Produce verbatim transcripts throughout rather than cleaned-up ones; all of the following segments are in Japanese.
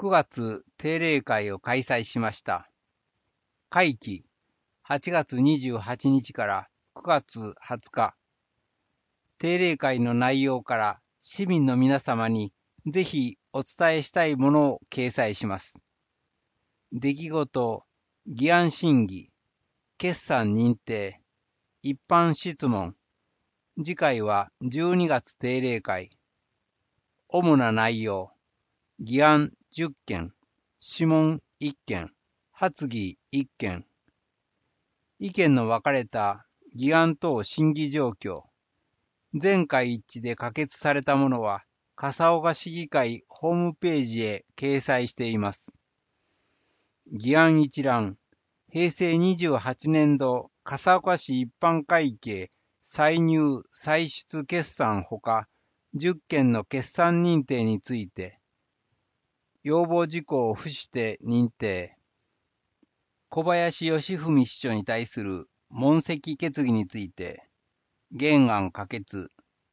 くがつ定例会を開催しました。会期はちがつにじゅうはちにちからくがつはつか。定例会の内容から市民の皆様にぜひお伝えしたいものを掲載します。出来事、議案審議、決算認定、一般質問。次回はじゅうにがつ定例会。主な内容、議案じゅっけん、諮問いっけん、発議いっけん。意見の分かれた議案等審議状況。全会一致で可決されたものは、笠岡市議会ホームページへ掲載しています。議案一覧、へいせいにじゅうはちねんど笠岡市一般会計歳入歳出決算ほかじゅっけんの決算認定について、要望事項を付して認定。小林義文市長に対する問責決議について、原案可決。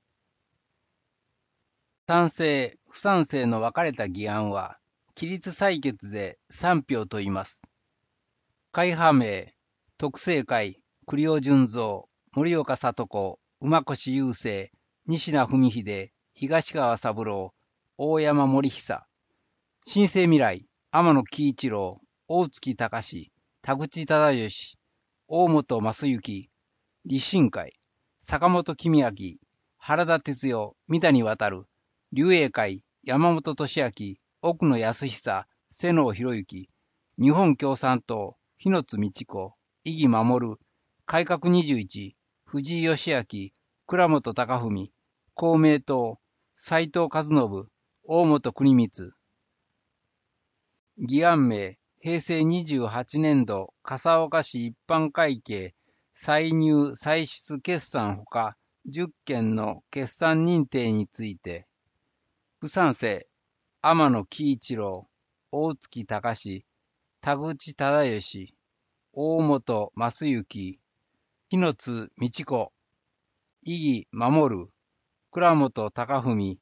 賛成、不賛成の分かれた議案は、起立採決でさんぴょう問います。会派名、徳政会、栗尾純三、森岡聡子、馬越雄生、西名文秀、東川三郎、大山森久。新生未来、天野喜一郎、大月隆、田口忠義、大本正幸、立新会、坂本公明、原田哲代、三谷渡、竜英会、山本俊明、奥野康久、瀬能博之、日本共産党、日野津美智子、伊木守、改革にじゅういち、藤井義明、倉本隆文、公明党、斉藤和信、大本邦光。議案名、へいせいにじゅうはちねんど笠岡市一般会計歳入歳出決算ほかじゅっけんの決算認定について、不賛成、天野喜一郎、大月隆、田口忠義、大本正幸、日野津美智子、伊木守、倉本隆文。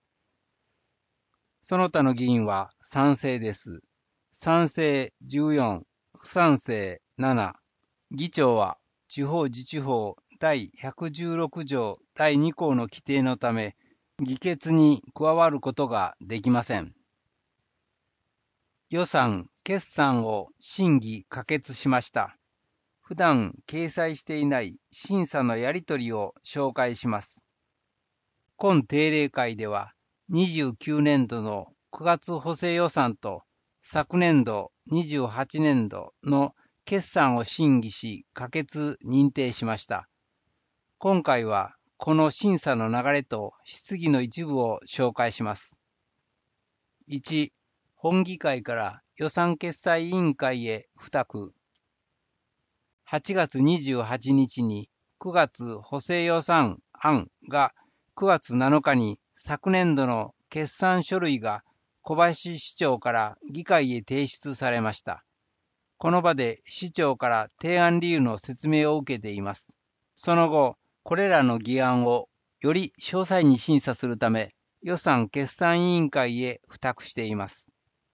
その他の議員は賛成です。賛成じゅうよん、不賛成なな。議長は地方自治法第ひゃくじゅうろくじょうだいにこうの規定のため、議決に加わることができません。予算、決算を審議可決しました。普段掲載していない審査のやり取りを紹介します。今定例会では、にじゅうきゅうねんどのくがつ補正予算と昨年度にじゅうはちねんどの決算を審議し可決認定しました。今回はこの審査の流れと質疑の一部を紹介します。いち、本議会から予算決裁委員会へ付託。はちがつにじゅうはちにちにくがつ補正予算案がくがつなのかに昨年度の決算書類が小林市長から議会へ提出されました。この場で市長から提案理由の説明を受けています。その後、これらの議案をより詳細に審査するため、予算決算委員会へ付託しています。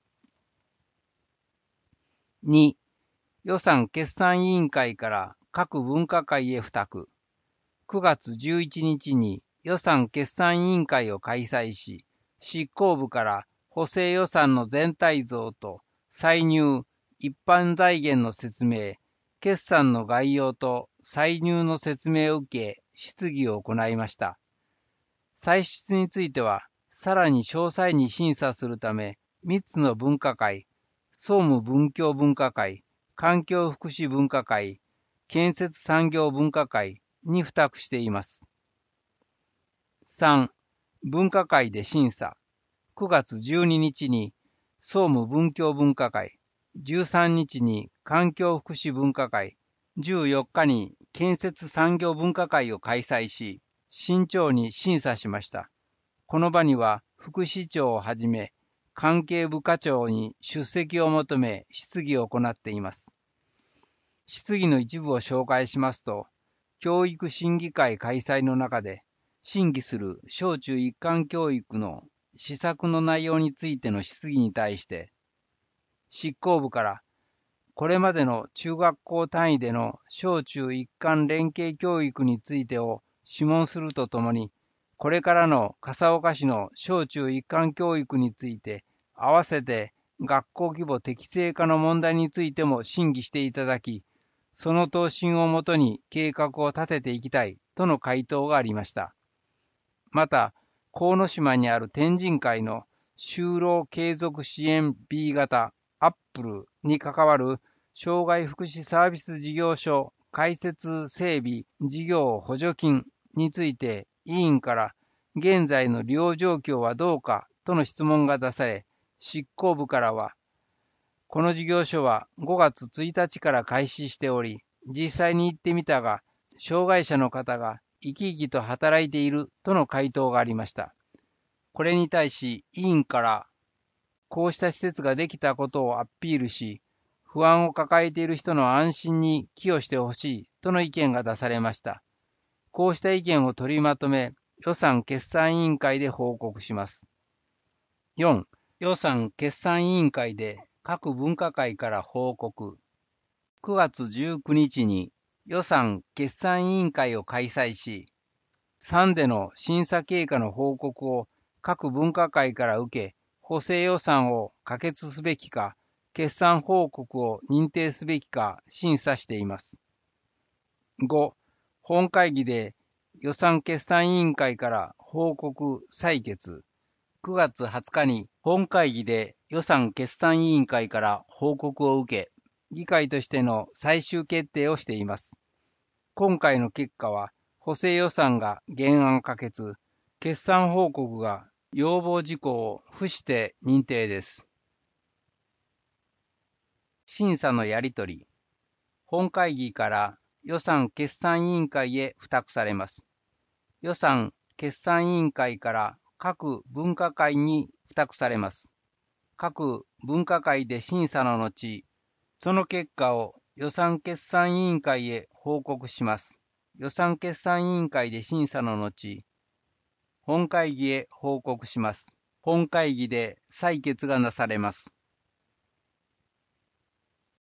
に、予算決算委員会から各分科会へ付託。くがつじゅういちにちに予算決算委員会を開催し、執行部から補正予算の全体像と歳入、一般財源の説明、決算の概要と歳入の説明を受け、質疑を行いました。歳出については、さらに詳細に審査するため、みっつの分科会、総務文教分科会、環境福祉分科会、建設産業分科会に付託しています。さん、分科会で審査。くがつじゅうににちに総務文教分科会、じゅうさんにちに環境福祉分科会、じゅうよっかに建設産業分科会を開催し、慎重に審査しました。この場には副市長をはじめ、関係部課長に出席を求め質疑を行っています。質疑の一部を紹介しますと、教育審議会開催の中で、審議する小中一貫教育の施策の内容についての質疑に対して、執行部からこれまでの中学校単位での小中一貫連携教育についてを諮問するとともに、これからの笠岡市の小中一貫教育について、合わせて学校規模適正化の問題についても審議していただき、その答申をもとに計画を立てていきたいとの回答がありました。また、鴻島にある天神会の就労継続支援 B 型アップルに関わる障害福祉サービス事業所開設整備事業補助金について委員から現在の利用状況はどうかとの質問が出され、執行部からは、この事業所はごがつついたちから開始しており、実際に行ってみたが、障害者の方が生き生きと働いているとの回答がありました。これに対し委員から、こうした施設ができたことをアピールし、不安を抱えている人の安心に寄与してほしいとの意見が出されました。こうした意見を取りまとめ、予算決算委員会で報告します。よん. 予算決算委員会で各分科会から報告。くがつじゅうくにちに予算決算委員会を開催し、さんでの審査経過の報告を各分科会から受け、補正予算を可決すべきか、決算報告を認定すべきか審査しています。ご. 本会議で予算決算委員会から報告採決。くがつはつかに本会議で予算決算委員会から報告を受け、議会としての最終決定をしています。今回の結果は、補正予算が原案可決、決算報告が要望事項を付して認定です。審査のやり取り。本会議から予算決算委員会へ付託されます。予算決算委員会から各分科会に付託されます。各分科会で審査の後、その結果を予算決算委員会へ報告します。予算決算委員会で審査の後、本会議へ報告します。本会議で採決がなされます。